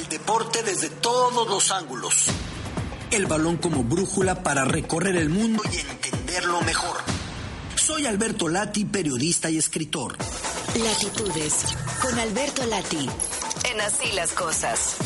El deporte desde todos los ángulos. El balón como brújula para recorrer el mundo y entenderlo mejor. Soy Alberto Lati, periodista y escritor. Latitudes, con Alberto Lati, en Así las Cosas.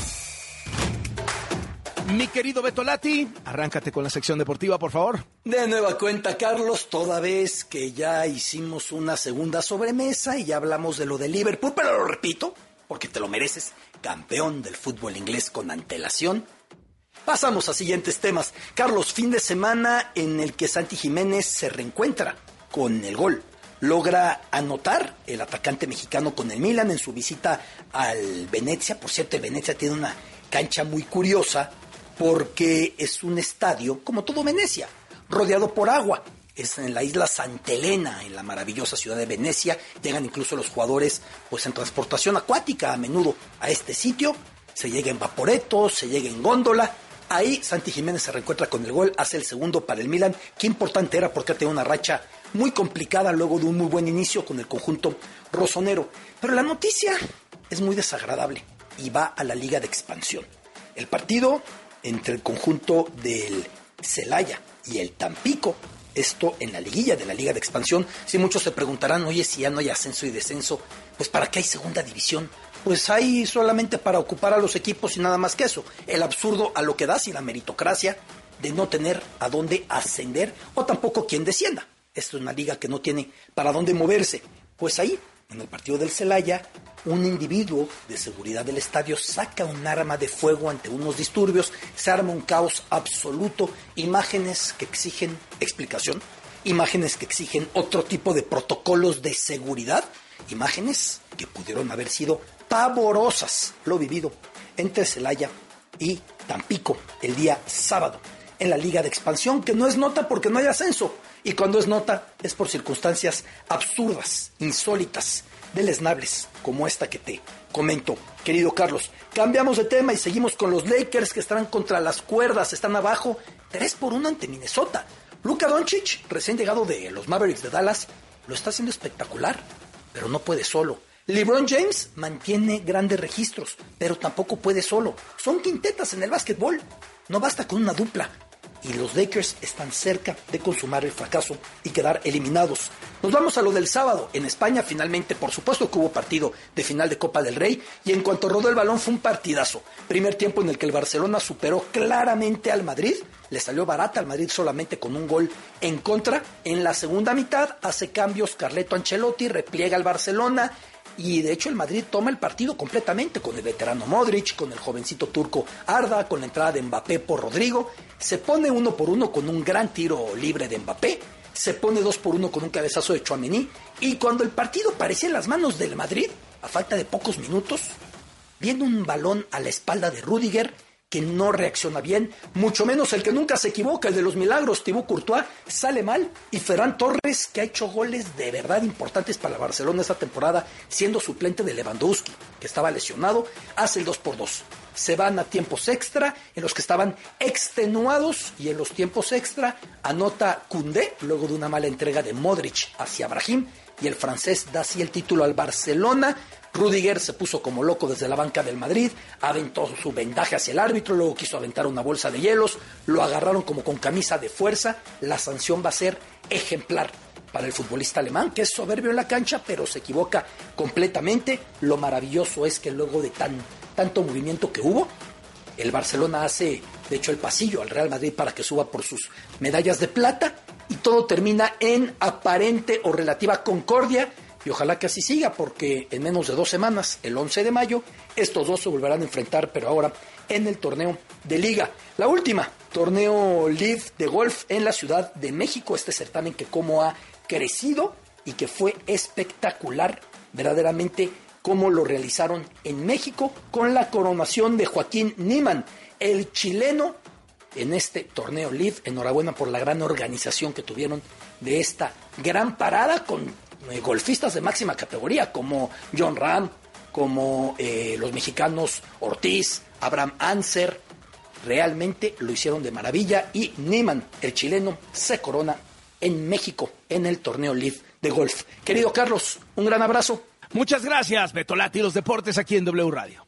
Mi querido Beto Lati, arráncate con la sección deportiva, por favor. De nueva cuenta, Carlos, toda vez que ya hicimos una segunda sobremesa y ya hablamos de lo de Liverpool, pero lo repito, porque te lo mereces, campeón del fútbol inglés con antelación. Pasamos a siguientes temas. Carlos, fin de semana en el que Santi Jiménez se reencuentra con el gol. Logra anotar el atacante mexicano con el Milan en su visita al Venezia. Por cierto, el Venezia tiene una cancha muy curiosa porque es un estadio, como todo Venecia, rodeado por agua. Es en la isla Santa Elena, en la maravillosa ciudad de Venecia. Llegan incluso los jugadores pues en transportación acuática a menudo a este sitio. Se llega en vaporeto, se llega en góndola. Ahí Santi Jiménez se reencuentra con el gol, hace el segundo para el Milan. Qué importante era porque ha tenido una racha muy complicada luego de un muy buen inicio con el conjunto rosonero. Pero la noticia es muy desagradable y va a la Liga de Expansión. El partido entre el conjunto del Celaya y el Tampico, esto en la liguilla de la Liga de Expansión. Si muchos se preguntarán, oye, si ya no hay ascenso y descenso, pues ¿para qué hay segunda división? Pues hay solamente para ocupar a los equipos y nada más que eso. El absurdo a lo que da sin la meritocracia de no tener a dónde ascender o tampoco quien descienda. Esto es una liga que no tiene para dónde moverse. Pues ahí, en el partido del Celaya, un individuo de seguridad del estadio saca un arma de fuego ante unos disturbios, se arma un caos absoluto, imágenes que exigen explicación, imágenes que exigen otro tipo de protocolos de seguridad, imágenes que pudieron haber sido pavorosas. Lo vivido entre Celaya y Tampico el día sábado en la Liga de Expansión, que no es nota porque no hay ascenso, y cuando es nota es por circunstancias absurdas, insólitas, deleznables, como esta que te comento, querido Carlos. Cambiamos de tema y seguimos con los Lakers, que estarán contra las cuerdas, están abajo 3-1 ante Minnesota. Luka Doncic, recién llegado de los Mavericks de Dallas, lo está haciendo espectacular, pero no puede solo. LeBron James mantiene grandes registros, pero tampoco puede solo. Son quintetas en el básquetbol, no basta con una dupla. Y los Lakers están cerca de consumar el fracaso y quedar eliminados. Nos vamos a lo del sábado. En España, finalmente, por supuesto que hubo partido de final de Copa del Rey, y en cuanto rodó el balón fue un partidazo. Primer tiempo en el que el Barcelona superó claramente al Madrid. Le salió barata al Madrid solamente con un gol en contra. En la segunda mitad hace cambios Carleto Ancelotti, repliega al Barcelona. Y de hecho el Madrid toma el partido completamente con el veterano Modric, con el jovencito turco Arda, con la entrada de Mbappé por Rodrigo. Se pone 1-1 con un gran tiro libre de Mbappé. Se pone 2-1 con un cabezazo de Tchouaméni. Y cuando el partido parecía en las manos del Madrid, a falta de pocos minutos, viene un balón a la espalda de Rüdiger, que no reacciona bien, mucho menos el que nunca se equivoca, el de los milagros, Thibaut Courtois, sale mal, y Ferran Torres, que ha hecho goles de verdad importantes para Barcelona esta temporada, siendo suplente de Lewandowski, que estaba lesionado, hace el 2-2. Se van a tiempos extra, en los que estaban extenuados, y en los tiempos extra anota Koundé, luego de una mala entrega de Modric hacia Brahim, y el francés da así el título al Barcelona. Rüdiger se puso como loco desde la banca del Madrid, aventó su vendaje hacia el árbitro, luego quiso aventar una bolsa de hielos, lo agarraron como con camisa de fuerza. La sanción va a ser ejemplar para el futbolista alemán, que es soberbio en la cancha, pero se equivoca completamente. Lo maravilloso es que luego de tanto movimiento que hubo, el Barcelona hace, de hecho, el pasillo al Real Madrid para que suba por sus medallas de plata, y todo termina en aparente o relativa concordia. Y ojalá que así siga, porque en menos de 2 semanas, el 11 de mayo, estos dos se volverán a enfrentar, pero ahora en el torneo de Liga. La última, torneo Live de golf en la Ciudad de México, este certamen que como ha crecido y que fue espectacular, verdaderamente como lo realizaron en México, con la coronación de Joaquín Niemann, el chileno, en este torneo Live. Enhorabuena por la gran organización que tuvieron de esta gran parada, con golfistas de máxima categoría como Jon Rahm, como los mexicanos Ortiz, Abraham Ancer. Realmente lo hicieron de maravilla, y Niemann, el chileno, se corona en México en el torneo Live de golf. Querido Carlos, un gran abrazo. Muchas gracias, Beto Lati, los deportes aquí en W Radio.